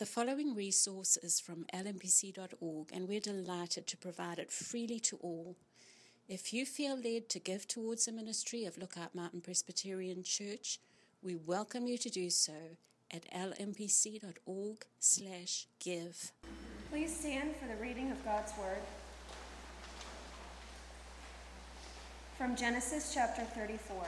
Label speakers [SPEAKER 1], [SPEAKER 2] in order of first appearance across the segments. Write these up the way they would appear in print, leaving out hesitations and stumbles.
[SPEAKER 1] The following resource is from lmpc.org, and we're delighted to provide it freely to all. If you feel led to give towards the ministry of Lookout Mountain Presbyterian Church, we welcome you to do so at lmpc.org/give.
[SPEAKER 2] Please stand for the reading of God's Word. From Genesis chapter 34.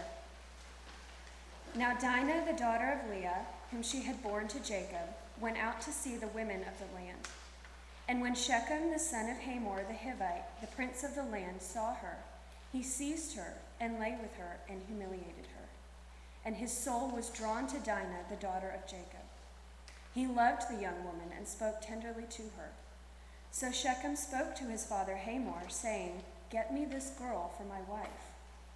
[SPEAKER 2] Now Dinah, the daughter of Leah, whom she had borne to Jacob, went out to see the women of the land. And when Shechem, the son of Hamor the Hivite, the prince of the land, saw her, he seized her and lay with her and humiliated her. And his soul was drawn to Dinah, the daughter of Jacob. He loved the young woman and spoke tenderly to her. So Shechem spoke to his father Hamor, saying, "Get me this girl for my wife."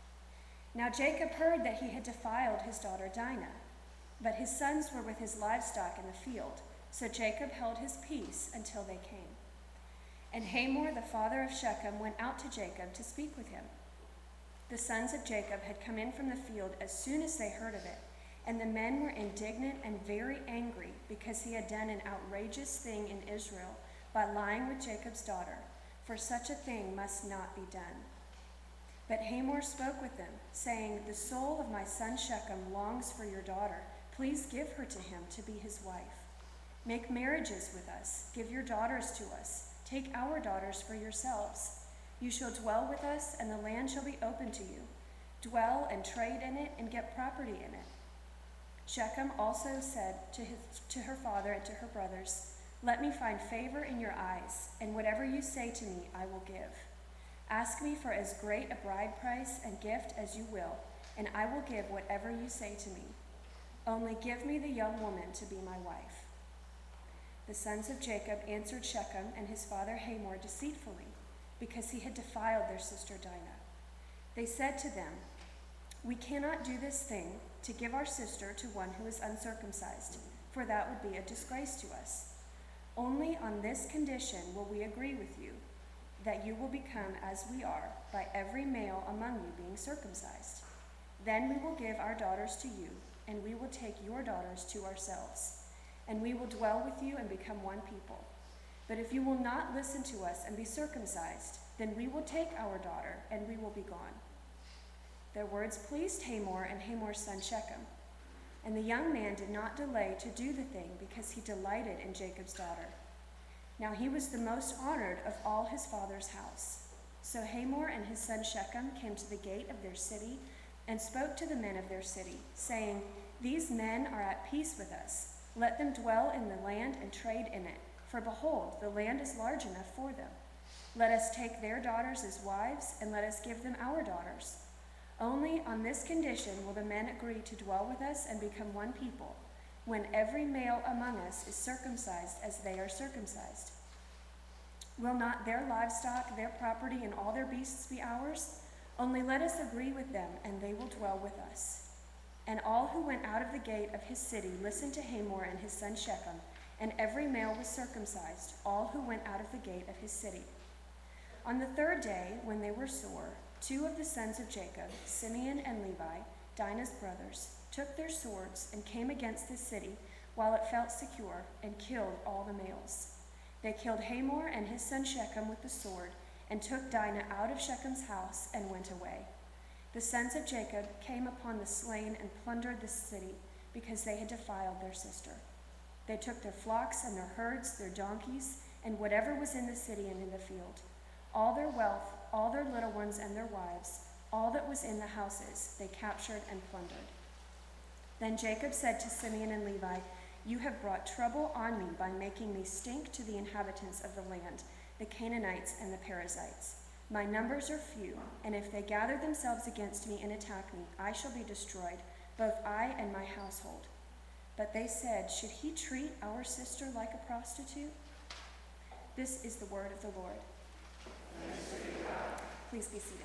[SPEAKER 2] Now Jacob heard that he had defiled his daughter Dinah, but his sons were with his livestock in the field, so Jacob held his peace until they came. And Hamor, the father of Shechem, went out to Jacob to speak with him. The sons of Jacob had come in from the field as soon as they heard of it, and the men were indignant and very angry because he had done an outrageous thing in Israel by lying with Jacob's daughter, for such a thing must not be done. But Hamor spoke with them, saying, "The soul of my son Shechem longs for your daughter. Please give her to him to be his wife. Make marriages with us. Give your daughters to us. Take our daughters for yourselves. You shall dwell with us, and the land shall be open to you. Dwell and trade in it and get property in it." Shechem also said to her father and to her brothers, "Let me find favor in your eyes, and whatever you say to me I will give. Ask me for as great a bride price and gift as you will, and I will give whatever you say to me. Only give me the young woman to be my wife." The sons of Jacob answered Shechem and his father Hamor deceitfully, because he had defiled their sister Dinah. They said to them, "We cannot do this thing, to give our sister to one who is uncircumcised, for that would be a disgrace to us. Only on this condition will we agree with you, that you will become as we are, by every male among you being circumcised. Then we will give our daughters to you, and we will take your daughters to ourselves, and we will dwell with you and become one people. But if you will not listen to us and be circumcised, then we will take our daughter, and we will be gone." Their words pleased Hamor and Hamor's son Shechem, and the young man did not delay to do the thing because he delighted in Jacob's daughter. Now he was the most honored of all his father's house. So Hamor and his son Shechem came to the gate of their city and spoke to the men of their city, saying, "These men are at peace with us. Let them dwell in the land and trade in it, for behold, the land is large enough for them. Let us take their daughters as wives, and let us give them our daughters. Only on this condition will the men agree to dwell with us and become one people, when every male among us is circumcised as they are circumcised. Will not their livestock, their property, and all their beasts be ours? Only let us agree with them, and they will dwell with us." And all who went out of the gate of his city listened to Hamor and his son Shechem, and every male was circumcised, all who went out of the gate of his city. On the third day, when they were sore, two of the sons of Jacob, Simeon and Levi, Dinah's brothers, took their swords and came against the city while it felt secure, and killed all the males. They killed Hamor and his son Shechem with the sword, and took Dinah out of Shechem's house and went away. The sons of Jacob came upon the slain and plundered the city, because they had defiled their sister. They took their flocks and their herds, their donkeys, and whatever was in the city and in the field. All their wealth, all their little ones and their wives, all that was in the houses, they captured and plundered. Then Jacob said to Simeon and Levi, "You have brought trouble on me by making me stink to the inhabitants of the land, the Canaanites and the Perizzites. My numbers are few, and if they gather themselves against me and attack me, I shall be destroyed, both I and my household." But they said, "Should he treat our sister like a prostitute?" This is the word of the Lord. Please be seated.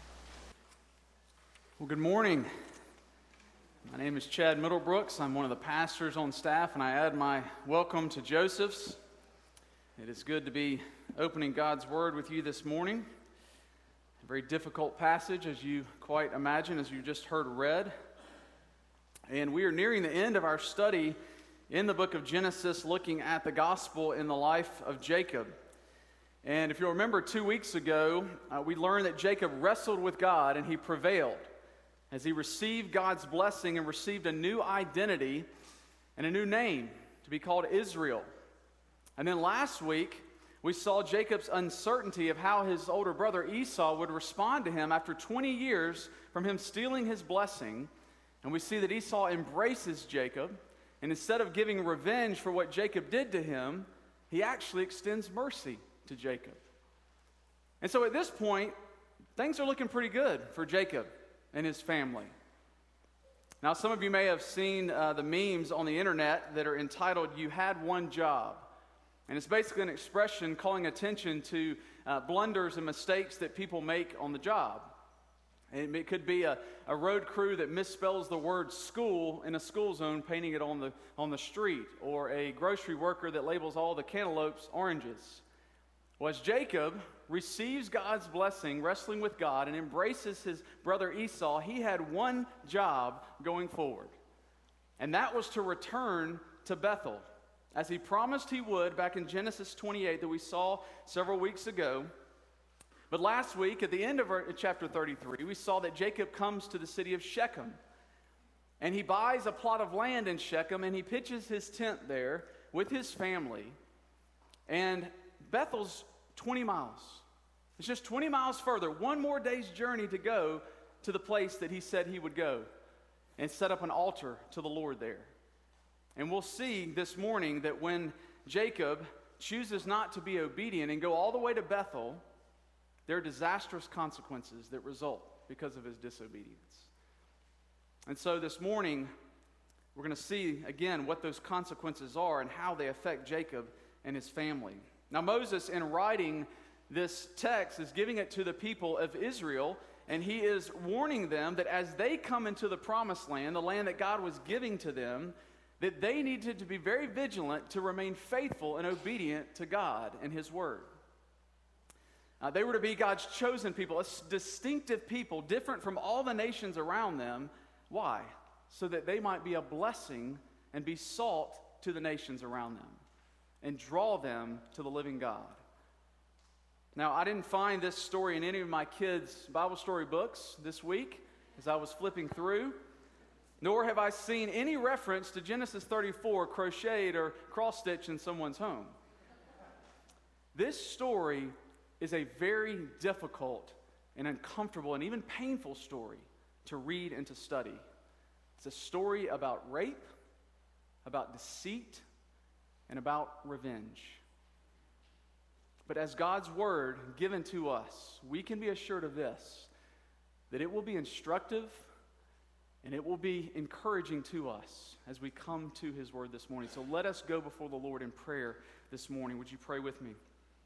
[SPEAKER 3] Well, good morning. My name is Chad Middlebrooks. I'm one of the pastors on staff, and I add my welcome to Joseph's. It is good to be opening God's Word with you this morning. A very difficult passage, as you quite imagine, as you just heard read. And we are nearing the end of our study in the book of Genesis, looking at the gospel in the life of Jacob. And if you'll remember 2 weeks ago, we learned that Jacob wrestled with God and he prevailed as he received God's blessing and received a new identity and a new name to be called Israel. And then last week, we saw Jacob's uncertainty of how his older brother Esau would respond to him after 20 years from him stealing his blessing. And we see that Esau embraces Jacob, and instead of giving revenge for what Jacob did to him, he actually extends mercy to Jacob. And so at this point, things are looking pretty good for Jacob and his family. Now, some of you may have seen the memes on the internet that are entitled, "You Had One Job." And it's basically an expression calling attention to blunders and mistakes that people make on the job. And it could be a road crew that misspells the word school in a school zone, painting it on the street, or a grocery worker that labels all the cantaloupes oranges. Well, as Jacob receives God's blessing, wrestling with God, and embraces his brother Esau, he had one job going forward. And that was to return to Bethel, as he promised he would back in Genesis 28 that we saw several weeks ago. But last week, at the end of chapter 33, we saw that Jacob comes to the city of Shechem. And he buys a plot of land in Shechem, and he pitches his tent there with his family. And Bethel's 20 miles. It's just 20 miles further, one more day's journey to go to the place that he said he would go and set up an altar to the Lord there. And we'll see this morning that when Jacob chooses not to be obedient and go all the way to Bethel, there are disastrous consequences that result because of his disobedience. And so this morning, we're going to see again what those consequences are and how they affect Jacob and his family. Now, Moses, in writing this text, is giving it to the people of Israel, and he is warning them that as they come into the promised land, the land that God was giving to them, that they needed to be very vigilant to remain faithful and obedient to God and his word. They were to be God's chosen people, a distinctive people, different from all the nations around them. Why? So that they might be a blessing and be salt to the nations around them and draw them to the living God. Now, I didn't find this story in any of my kids' Bible story books this week as I was flipping through, nor have I seen any reference to Genesis 34 crocheted or cross-stitched in someone's home. This story is a very difficult and uncomfortable and even painful story to read and to study. It's a story about rape, about deceit, and about revenge. But as God's word given to us, we can be assured of this, that it will be instructive and it will be encouraging to us as we come to his word this morning. So let us go before the Lord in prayer this morning. Would you pray with me?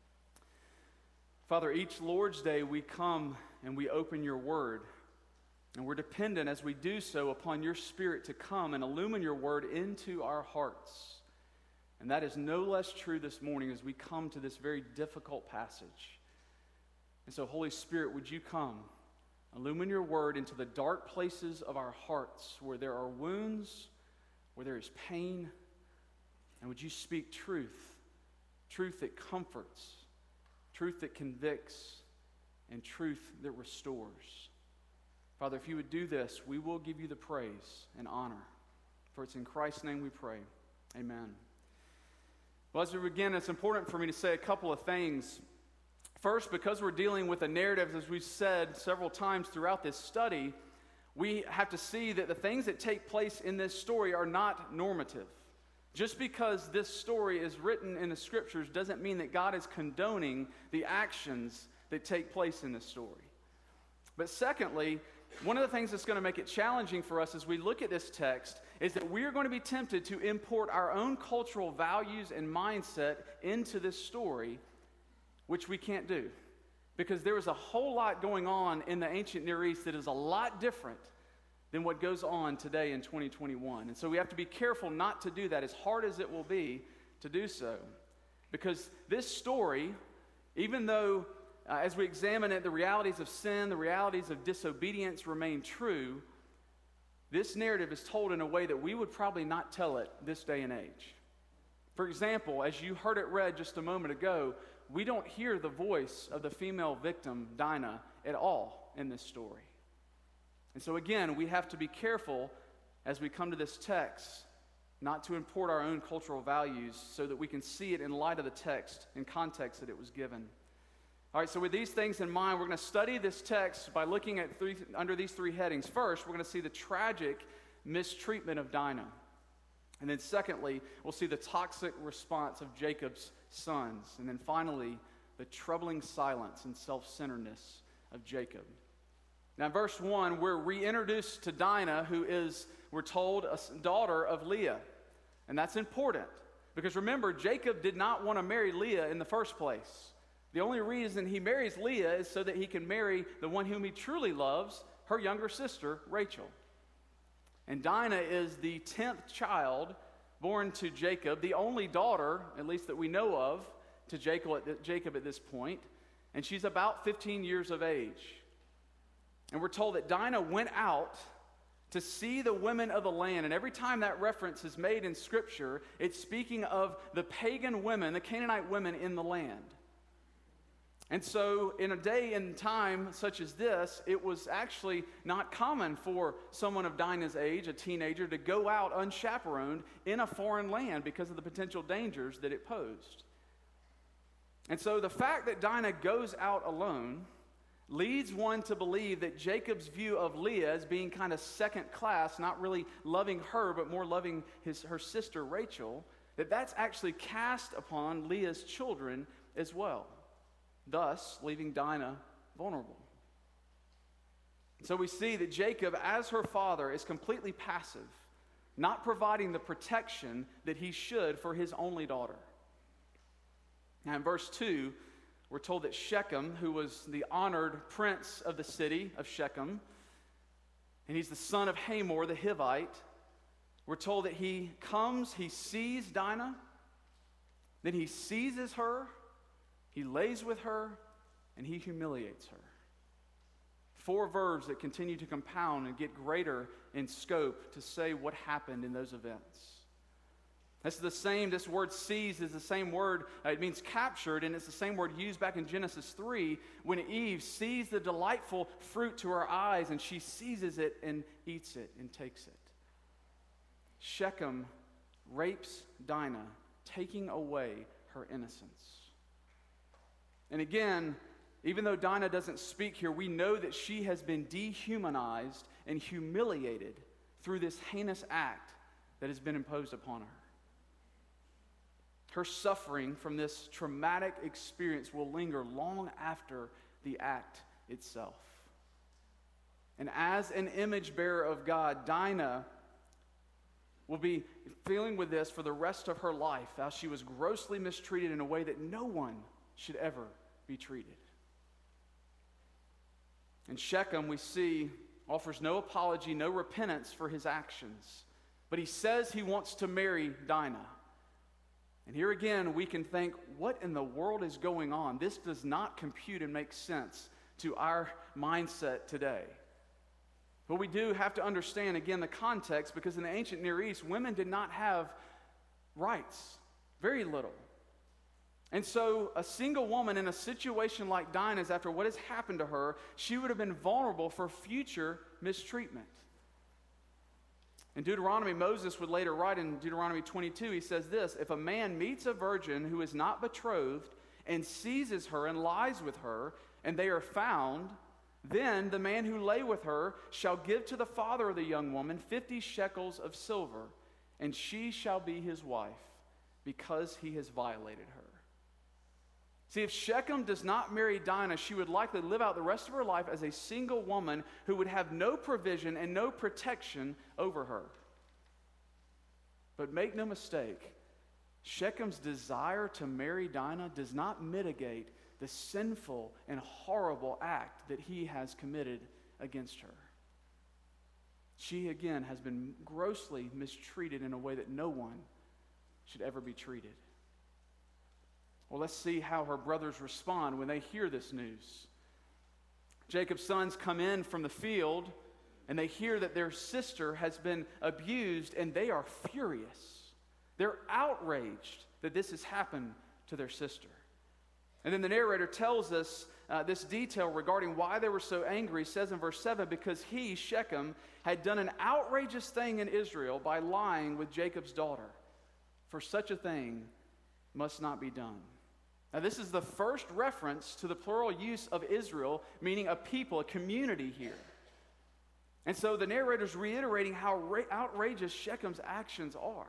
[SPEAKER 3] Father, each Lord's Day we come and we open your word. And we're dependent as we do so upon your Spirit to come and illumine your word into our hearts. And that is no less true this morning as we come to this very difficult passage. And so, Holy Spirit, would you come, illumine your word into the dark places of our hearts where there are wounds, where there is pain, and would you speak truth, truth that comforts, truth that convicts, and truth that restores. Father, if you would do this, we will give you the praise and honor. For it's in Christ's name we pray. Amen. Well, as we begin, it's important for me to say a couple of things. First, because we're dealing with a narrative, as we've said several times throughout this study, we have to see that the things that take place in this story are not normative. Just because this story is written in the scriptures doesn't mean that God is condoning the actions that take place in this story. But secondly, one of the things that's going to make it challenging for us as we look at this text is that we are going to be tempted to import our own cultural values and mindset into this story, which we can't do. Because there is a whole lot going on in the ancient Near East that is a lot different than what goes on today in 2021. And so we have to be careful not to do that, as hard as it will be to do so. Because this story, even though as we examine it, the realities of sin, the realities of disobedience remain true, this narrative is told in a way that we would probably not tell it this day and age. For example, as you heard it read just a moment ago, we don't hear the voice of the female victim, Dinah, at all in this story. And so again, we have to be careful as we come to this text not to import our own cultural values so that we can see it in light of the text and context that it was given. All right, so with these things in mind, we're going to study this text by looking at under these three headings. First, we're going to see the tragic mistreatment of Dinah. And then secondly, we'll see the toxic response of Jacob's sons. And then finally, the troubling silence and self-centeredness of Jacob. Now, in verse 1, we're reintroduced to Dinah, who is, we're told, a daughter of Leah. And that's important, because remember, Jacob did not want to marry Leah in the first place. The only reason he marries Leah is so that he can marry the one whom he truly loves, her younger sister, Rachel. And Dinah is the 10th child born to Jacob, the only daughter, at least that we know of, to Jacob at this point. And she's about 15 years of age. And we're told that Dinah went out to see the women of the land. And every time that reference is made in Scripture, it's speaking of the pagan women, the Canaanite women in the land. And so in a day and time such as this, it was actually not common for someone of Dinah's age, a teenager, to go out unchaperoned in a foreign land because of the potential dangers that it posed. And so the fact that Dinah goes out alone leads one to believe that Jacob's view of Leah as being kind of second class, not really loving her, but more loving her sister Rachel, that's actually cast upon Leah's children as well, thus leaving Dinah vulnerable. So we see that Jacob, as her father, is completely passive, not providing the protection that he should for his only daughter. Now in verse 2, we're told that Shechem, who was the honored prince of the city of Shechem, and he's the son of Hamor the Hivite, we're told that he comes, he sees Dinah, then he seizes her, he lays with her, and he humiliates her. 4 verbs that continue to compound and get greater in scope to say what happened in those events. This word seize is the same word, it means captured, and it's the same word used back in Genesis 3 when Eve sees the delightful fruit to her eyes and she seizes it and eats it and takes it. Shechem rapes Dinah, taking away her innocence. And again, even though Dinah doesn't speak here, we know that she has been dehumanized and humiliated through this heinous act that has been imposed upon her. Her suffering from this traumatic experience will linger long after the act itself. And as an image bearer of God, Dinah will be dealing with this for the rest of her life, how she was grossly mistreated in a way that no one should ever be treated. And Shechem, we see, offers no apology, no repentance for his actions. But he says he wants to marry Dinah. And here again, we can think, what in the world is going on? This does not compute and make sense to our mindset today. But we do have to understand, again, the context, because in the ancient Near East, women did not have rights, very little. And so a single woman in a situation like Dinah's, after what has happened to her, she would have been vulnerable for future mistreatment. In Deuteronomy, Moses would later write in Deuteronomy 22, he says this: if a man meets a virgin who is not betrothed and seizes her and lies with her, and they are found, then the man who lay with her shall give to the father of the young woman 50 shekels of silver, and she shall be his wife, because he has violated her. See, if Shechem does not marry Dinah, she would likely live out the rest of her life as a single woman who would have no provision and no protection over her. But make no mistake, Shechem's desire to marry Dinah does not mitigate the sinful and horrible act that he has committed against her. She, again, has been grossly mistreated in a way that no one should ever be treated. Well, let's see how her brothers respond when they hear this news. Jacob's sons come in from the field and they hear that their sister has been abused, and they are furious. They're outraged that this has happened to their sister. And then the narrator tells us this detail regarding why they were so angry. He says in verse 7, because he, Shechem, had done an outrageous thing in Israel by lying with Jacob's daughter. For such a thing must not be done. Now, this is the first reference to the plural use of Israel, meaning a people, a community here. And so the narrator's reiterating how outrageous Shechem's actions are.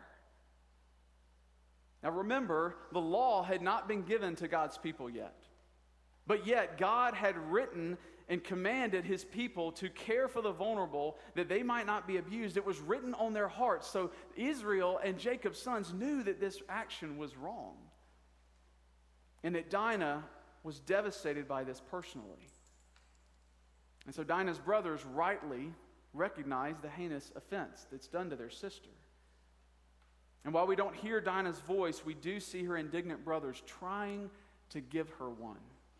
[SPEAKER 3] Now remember, the law had not been given to God's people yet. But yet God had written and commanded his people to care for the vulnerable that they might not be abused. It was written on their hearts. So Israel and Jacob's sons knew that this action was wrong. And that Dinah was devastated by this personally. And so Dinah's brothers rightly recognized the heinous offense that's done to their sister. And while we don't hear Dinah's voice, we do see her indignant brothers trying to give her one.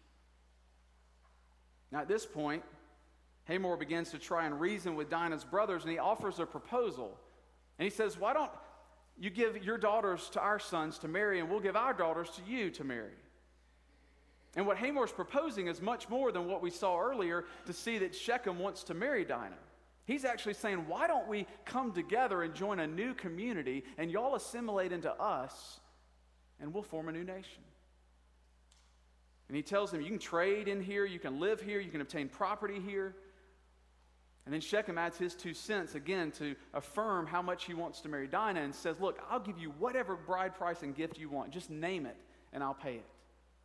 [SPEAKER 3] Now at this point, Hamor begins to try and reason with Dinah's brothers, and he offers a proposal. And he says, why don't you give your daughters to our sons to marry, and we'll give our daughters to you to marry? And what Hamor's proposing is much more than what we saw earlier to see that Shechem wants to marry Dinah. He's actually saying, why don't we come together and join a new community, and y'all assimilate into us, and we'll form a new nation. And he tells them, you can trade in here, you can live here, you can obtain property here. And then Shechem adds his 2 cents again to affirm how much he wants to marry Dinah, and says, look, I'll give you whatever bride price and gift you want. Just name it, and I'll pay it.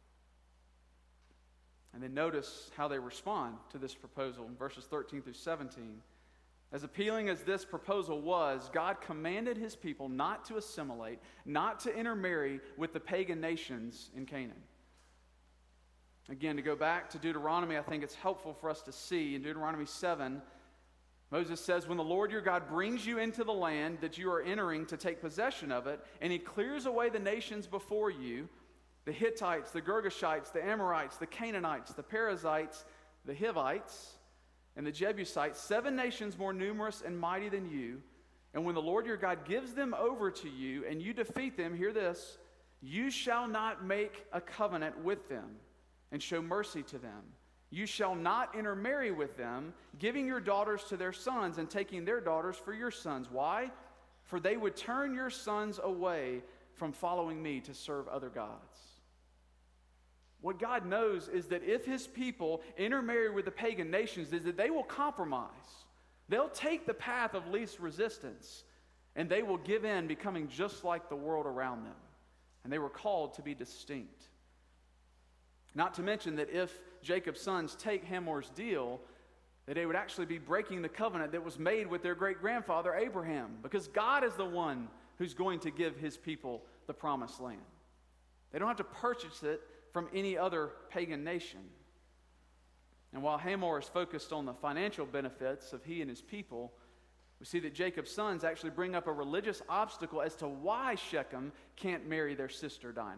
[SPEAKER 3] And then notice how they respond to this proposal in verses 13 through 17. As appealing as this proposal was, God commanded his people not to assimilate, not to intermarry with the pagan nations in Canaan. Again, to go back to Deuteronomy, I think it's helpful for us to see in Deuteronomy 7, Moses says, when the Lord your God brings you into the land that you are entering to take possession of it, and he clears away the nations before you, the Hittites, the Girgashites, the Amorites, the Canaanites, the Perizzites, the Hivites, and the Jebusites, 7 nations more numerous and mighty than you. And when the Lord your God gives them over to you and you defeat them, hear this, you shall not make a covenant with them and show mercy to them. You shall not intermarry with them, giving your daughters to their sons and taking their daughters for your sons. Why? For they would turn your sons away from following me to serve other gods. What God knows is that if his people intermarry with the pagan nations, is that they will compromise. They'll take the path of least resistance, and they will give in, becoming just like the world around them. And they were called to be distinct. Not to mention that if Jacob's sons take Hamor's deal, that they would actually be breaking the covenant that was made with their great-grandfather Abraham, because God is the one who's going to give his people the promised land. They don't have to purchase it from any other pagan nation. And while Hamor is focused on the financial benefits of he and his people, we see that Jacob's sons actually bring up a religious obstacle as to why Shechem can't marry their sister Dinah.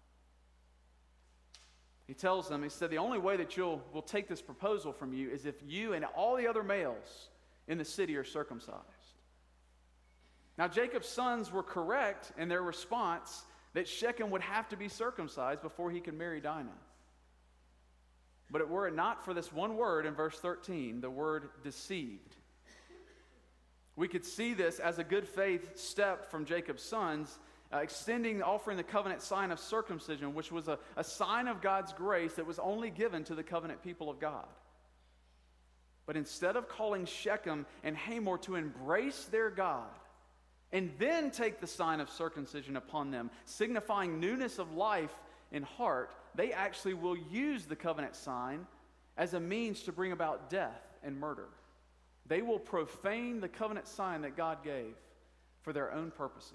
[SPEAKER 3] He tells them, he said, the only way that we'll take this proposal from you is if you and all the other males in the city are circumcised. Now, Jacob's sons were correct in their response that Shechem would have to be circumcised before he could marry Dinah. But were it not for this one word in verse 13, the word deceived, we could see this as a good faith step from Jacob's sons, offering the covenant sign of circumcision, which was a sign of God's grace that was only given to the covenant people of God. But instead of calling Shechem and Hamor to embrace their God, and then take the sign of circumcision upon them, signifying newness of life in heart, they actually will use the covenant sign as a means to bring about death and murder. They will profane the covenant sign that God gave for their own purposes.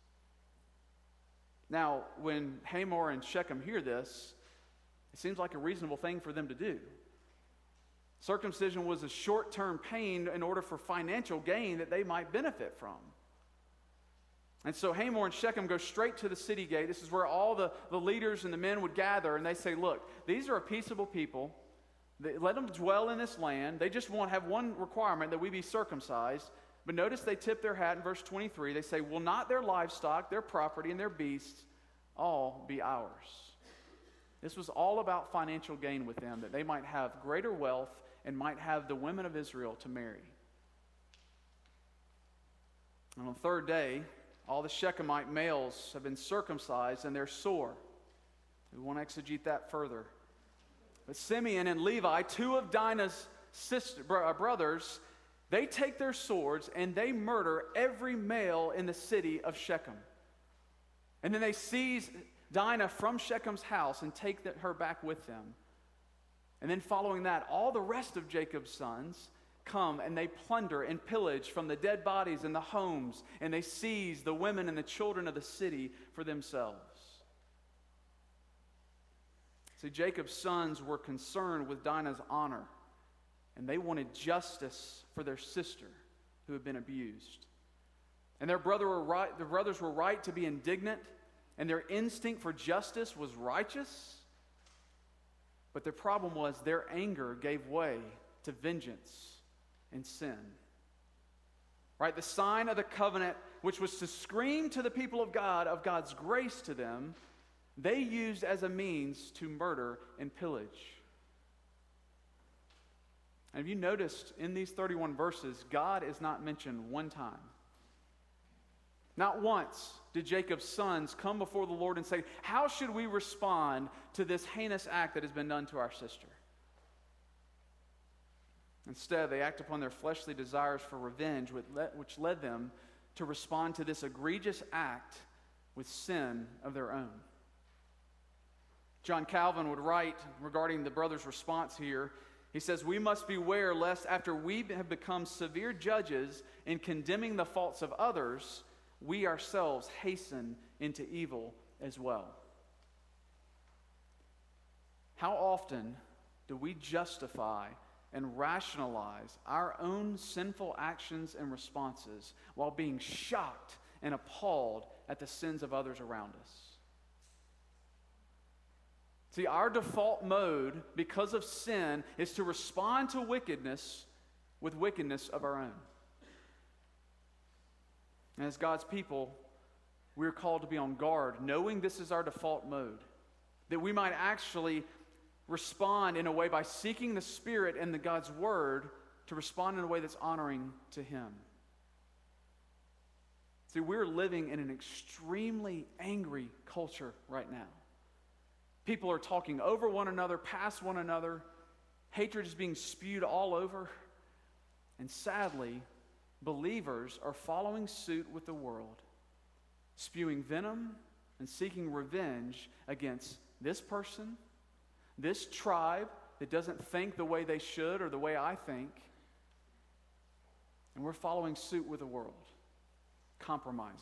[SPEAKER 3] Now, when Hamor and Shechem hear this, it seems like a reasonable thing for them to do. Circumcision was a short-term pain in order for financial gain that they might benefit from. And so Hamor and Shechem go straight to the city gate. This is where all the leaders and the men would gather, and they say, look, these are a peaceable people. Let them dwell in this land. They just won't have one requirement, that we be circumcised. But notice they tip their hat in verse 23. They say, will not their livestock, their property, and their beasts all be ours? This was all about financial gain with them, that they might have greater wealth and might have the women of Israel to marry. And on the third day, all the Shechemite males have been circumcised and they're sore. We won't exegete that further. But Simeon and Levi, two of Dinah's brothers, they take their swords and they murder every male in the city of Shechem. And then they seize Dinah from Shechem's house and take her back with them. And then following that, all the rest of Jacob's sons come and they plunder and pillage from the dead bodies and the homes, and they seize the women and the children of the city for themselves. See, Jacob's sons were concerned with Dinah's honor, and they wanted justice for their sister who had been abused. And their brothers were right to be indignant, and their instinct for justice was righteous. But the problem was their anger gave way to vengeance and sin. Right? The sign of the covenant, which was to scream to the people of God of God's grace to them, they used as a means to murder and pillage. And have you noticed in these 31 verses, God is not mentioned one time? Not once did Jacob's sons come before the Lord and say, how should we respond to this heinous act that has been done to our sister? Instead, they act upon their fleshly desires for revenge, which led them to respond to this egregious act with sin of their own. John Calvin would write regarding the brothers' response here, he says, we must beware lest after we have become severe judges in condemning the faults of others, we ourselves hasten into evil as well. How often do we justify and rationalize our own sinful actions and responses while being shocked and appalled at the sins of others around us? See, our default mode, because of sin, is to respond to wickedness with wickedness of our own. And as God's people, we're called to be on guard, knowing this is our default mode, that we might actually respond in a way by seeking the Spirit and the God's Word to respond in a way that's honoring to Him. See, we're living in an extremely angry culture right now. People are talking over one another, past one another. Hatred is being spewed all over. And sadly, believers are following suit with the world, spewing venom and seeking revenge against this person, this tribe that doesn't think the way they should or the way I think. And we're following suit with the world, compromising.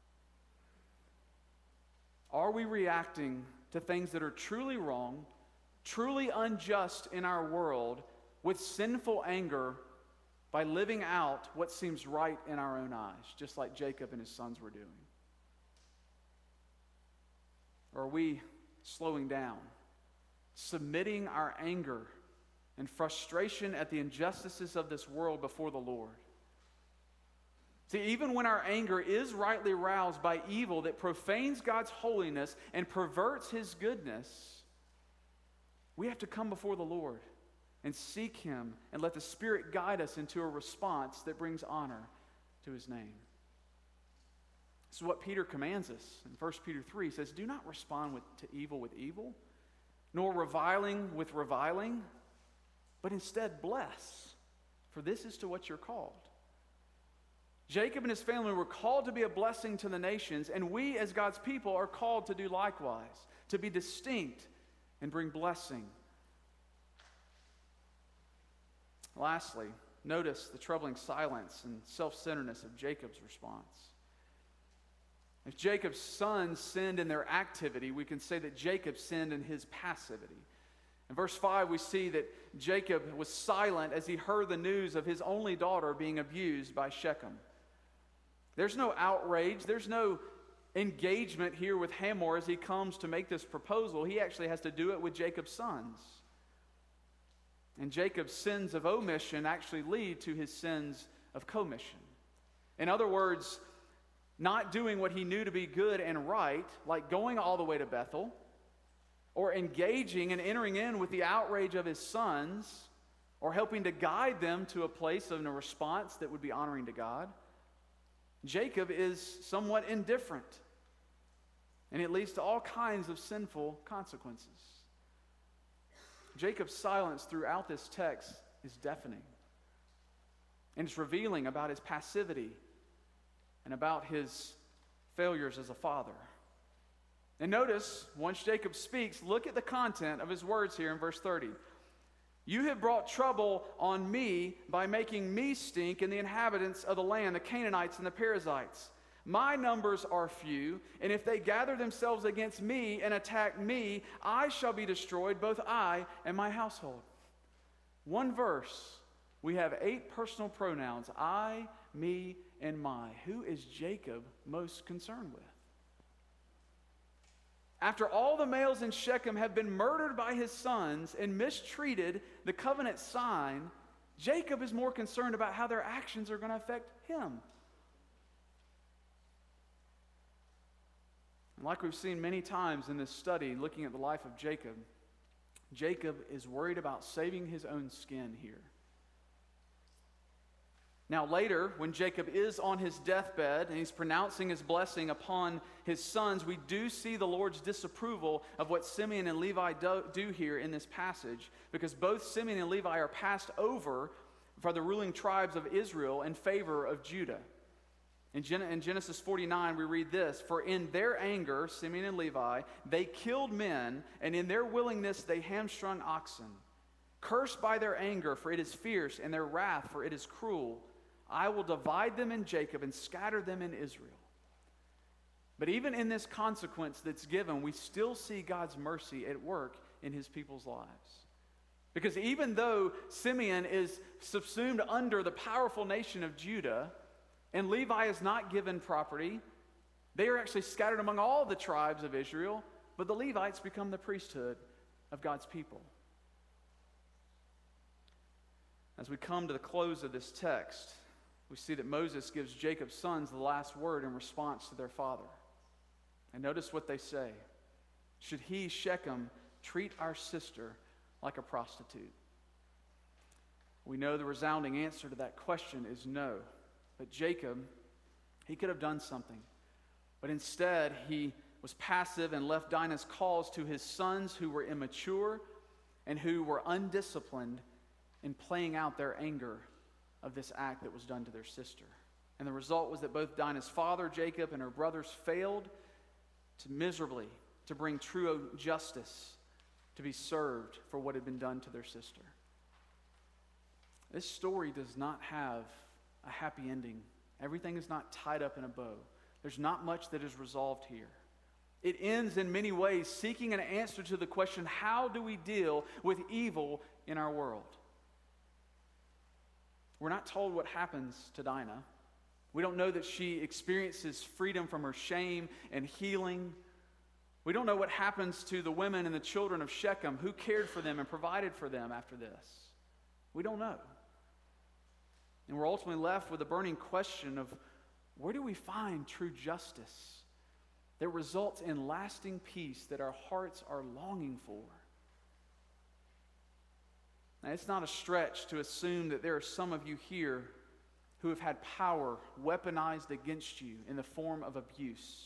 [SPEAKER 3] Are we reacting to things that are truly wrong, truly unjust in our world with sinful anger by living out what seems right in our own eyes, just like Jacob and his sons were doing? Or are we slowing down, submitting our anger and frustration at the injustices of this world before the Lord? See, even when our anger is rightly roused by evil that profanes God's holiness and perverts His goodness, we have to come before the Lord and seek Him and let the Spirit guide us into a response that brings honor to His name. This is what Peter commands us. In 1 Peter 3, he says, do not respond to evil with evil, nor reviling with reviling, but instead bless, for this is to what you're called. Jacob and his family were called to be a blessing to the nations, and we as God's people are called to do likewise, to be distinct and bring blessing. Lastly, notice the troubling silence and self-centeredness of Jacob's response. If Jacob's sons sinned in their activity, we can say that Jacob sinned in his passivity. In verse 5, we see that Jacob was silent as he heard the news of his only daughter being abused by Shechem. There's no outrage. There's no engagement here with Hamor as he comes to make this proposal. He actually has to do it with Jacob's sons. And Jacob's sins of omission actually lead to his sins of commission. In other words, not doing what he knew to be good and right, like going all the way to Bethel, or engaging and entering in with the outrage of his sons, or helping to guide them to a place of a response that would be honoring to God. Jacob is somewhat indifferent, and it leads to all kinds of sinful consequences. Jacob's silence throughout this text is deafening, and it's revealing about his passivity and about his failures as a father. And notice, once Jacob speaks, look at the content of his words here in verse 30. You have brought trouble on me by making me stink and the inhabitants of the land, the Canaanites and the Perizzites. My numbers are few, and if they gather themselves against me and attack me, I shall be destroyed, both I and my household. One verse, we have 8 personal pronouns, I, me, and my. Who is Jacob most concerned with? After all the males in Shechem have been murdered by his sons and mistreated the covenant sign, Jacob is more concerned about how their actions are going to affect him. And like we've seen many times in this study, looking at the life of Jacob, Jacob is worried about saving his own skin here. Now later, when Jacob is on his deathbed and he's pronouncing his blessing upon his sons, we do see the Lord's disapproval of what Simeon and Levi do here in this passage, because both Simeon and Levi are passed over for the ruling tribes of Israel in favor of Judah. In Genesis 49, we read this, for in their anger, Simeon and Levi, they killed men, and in their willingness they hamstrung oxen. Cursed by their anger, for it is fierce, and their wrath, for it is cruel. I will divide them in Jacob and scatter them in Israel. But even in this consequence that's given, we still see God's mercy at work in his people's lives. Because even though Simeon is subsumed under the powerful nation of Judah, and Levi is not given property, they are actually scattered among all the tribes of Israel, but the Levites become the priesthood of God's people. As we come to the close of this text, we see that Moses gives Jacob's sons the last word in response to their father. And notice what they say. Should he, Shechem, treat our sister like a prostitute? We know the resounding answer to that question is no. But Jacob, he could have done something. But instead, he was passive and left Dinah's calls to his sons who were immature and who were undisciplined in playing out their anger of this act that was done to their sister. And the result was that both Dinah's father, Jacob, and her brothers failed miserably to bring true justice to be served for what had been done to their sister. This story does not have a happy ending. Everything is not tied up in a bow. There's not much that is resolved here. It ends in many ways seeking an answer to the question, how do we deal with evil in our world? We're not told what happens to Dinah. We don't know that she experiences freedom from her shame and healing. We don't know what happens to the women and the children of Shechem, who cared for them and provided for them after this. We don't know. And we're ultimately left with the burning question of, where do we find true justice that results in lasting peace that our hearts are longing for? Now, it's not a stretch to assume that there are some of you here who have had power weaponized against you in the form of abuse.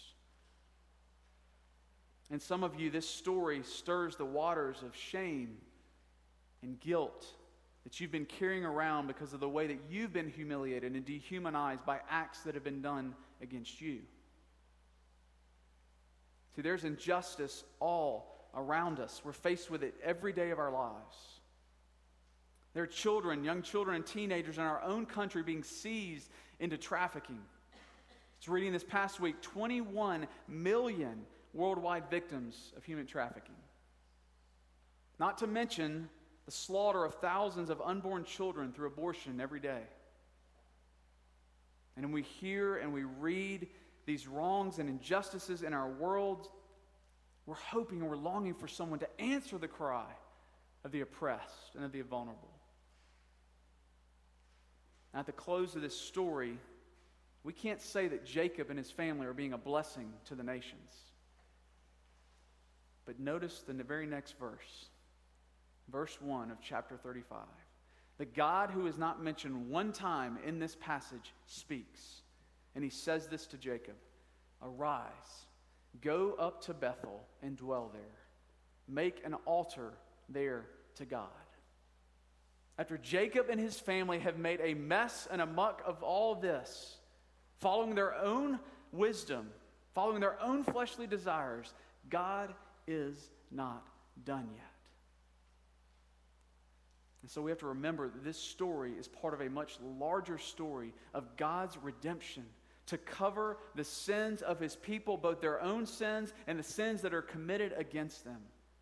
[SPEAKER 3] And some of you, this story stirs the waters of shame and guilt that you've been carrying around because of the way that you've been humiliated and dehumanized by acts that have been done against you. See, there's injustice all around us. We're faced with it every day of our lives. There are children, young children and teenagers in our own country being seized into trafficking. It's reading this past week, 21 million worldwide victims of human trafficking. Not to mention the slaughter of thousands of unborn children through abortion every day. And when we hear and we read these wrongs and injustices in our world, we're hoping and we're longing for someone to answer the cry of the oppressed and of the vulnerable. Now, at the close of this story, we can't say that Jacob and his family are being a blessing to the nations. But notice the very next verse, verse 1 of chapter 35. The God who is not mentioned one time in this passage speaks, and he says this to Jacob: "Arise, go up to Bethel and dwell there. Make an altar there to God." After Jacob and his family have made a mess and a muck of all this, following their own wisdom, following their own fleshly desires, God is not done yet. And so we have to remember that this story is part of a much larger story of God's redemption to cover the sins of his people, both their own sins and the sins that are committed against them.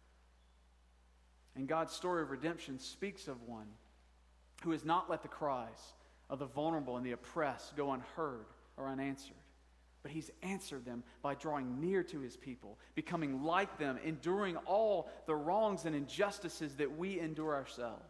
[SPEAKER 3] And God's story of redemption speaks of one who has not let the cries of the vulnerable and the oppressed go unheard or unanswered. But he's answered them by drawing near to his people, becoming like them, enduring all the wrongs and injustices that we endure ourselves.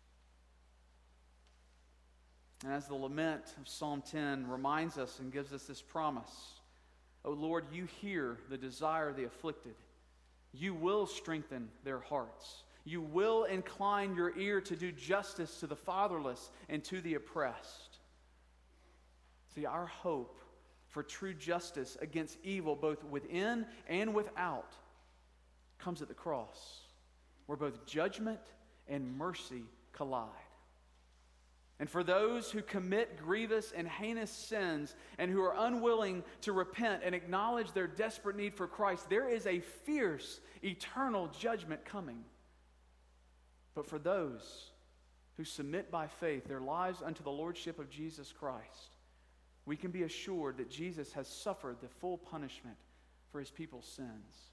[SPEAKER 3] And as the lament of Psalm 10 reminds us and gives us this promise, "O Lord, you hear the desire of the afflicted. You will strengthen their hearts. You will incline your ear to do justice to the fatherless and to the oppressed." See, our hope for true justice against evil, both within and without, comes at the cross, where both judgment and mercy collide. And for those who commit grievous and heinous sins and who are unwilling to repent and acknowledge their desperate need for Christ, there is a fierce, eternal judgment coming. But for those who submit by faith their lives unto the lordship of Jesus Christ, we can be assured that Jesus has suffered the full punishment for his people's sins.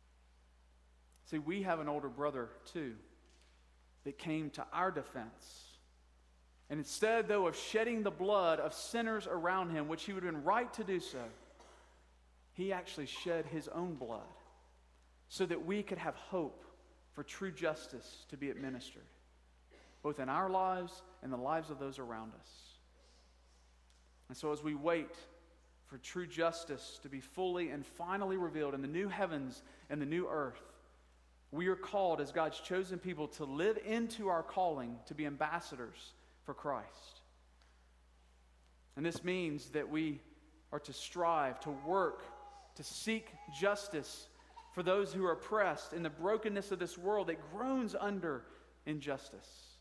[SPEAKER 3] See, we have an older brother too that came to our defense. And instead, though, of shedding the blood of sinners around him, which he would have been right to do so, he actually shed his own blood so that we could have hope for true justice to be administered, both in our lives and the lives of those around us. And so as we wait for true justice to be fully and finally revealed in the new heavens and the new earth, we are called as God's chosen people to live into our calling to be ambassadors for Christ. And this means that we are to strive, to work, to seek justice for those who are oppressed in the brokenness of this world that groans under injustice.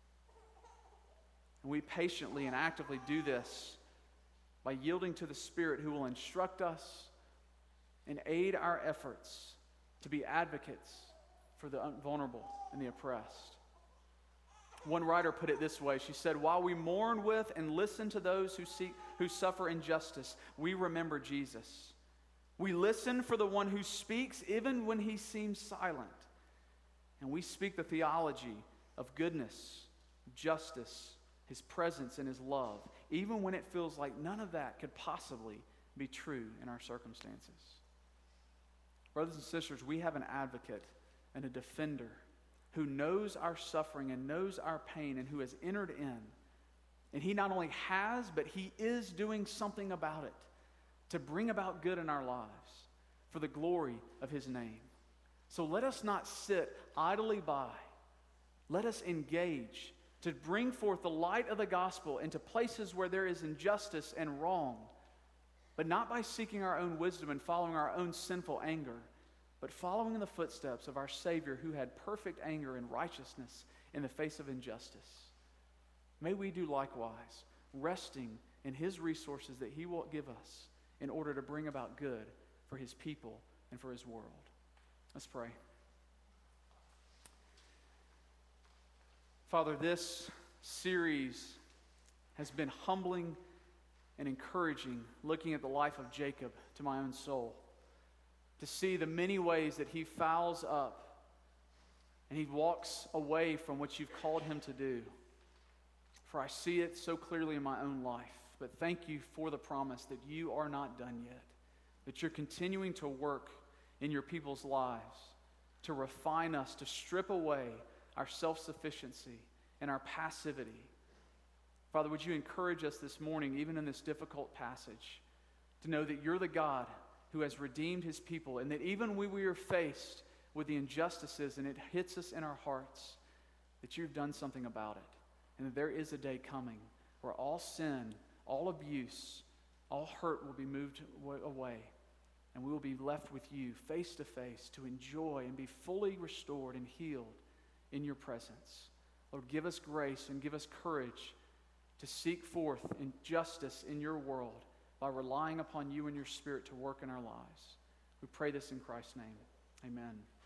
[SPEAKER 3] And we patiently and actively do this by yielding to the Spirit who will instruct us and aid our efforts to be advocates for the vulnerable and the oppressed. One writer put it this way. She said, "While we mourn with and listen to those who suffer injustice, we remember Jesus. We listen for the one who speaks even when he seems silent. And we speak the theology of goodness, justice, his presence, and his love, even when it feels like none of that could possibly be true in our circumstances." Brothers and sisters, we have an advocate and a defender who knows our suffering and knows our pain and who has entered in. And he not only has, but he is doing something about it to bring about good in our lives for the glory of his name. So let us not sit idly by. Let us engage to bring forth the light of the gospel into places where there is injustice and wrong, but not by seeking our own wisdom and following our own sinful anger, but following in the footsteps of our Savior who had perfect anger and righteousness in the face of injustice. May we do likewise, resting in his resources that he will give us in order to bring about good for his people and for his world. Let's pray. Father, this series has been humbling and encouraging, looking at the life of Jacob to my own soul, to see the many ways that he fouls up and he walks away from what you've called him to do. For I see it so clearly in my own life. But thank you for the promise that you are not done yet, that you're continuing to work in your people's lives to refine us, to strip away our self-sufficiency, and our passivity. Father, would you encourage us this morning, even in this difficult passage, to know that you're the God who has redeemed his people, and that even when we are faced with the injustices and it hits us in our hearts, that you've done something about it, and that there is a day coming where all sin, all abuse, all hurt will be moved away, and we will be left with you face to face to enjoy and be fully restored and healed in your presence. Lord, give us grace and give us courage to seek forth in justice in your world by relying upon you and your Spirit to work in our lives. We pray this in Christ's name. Amen.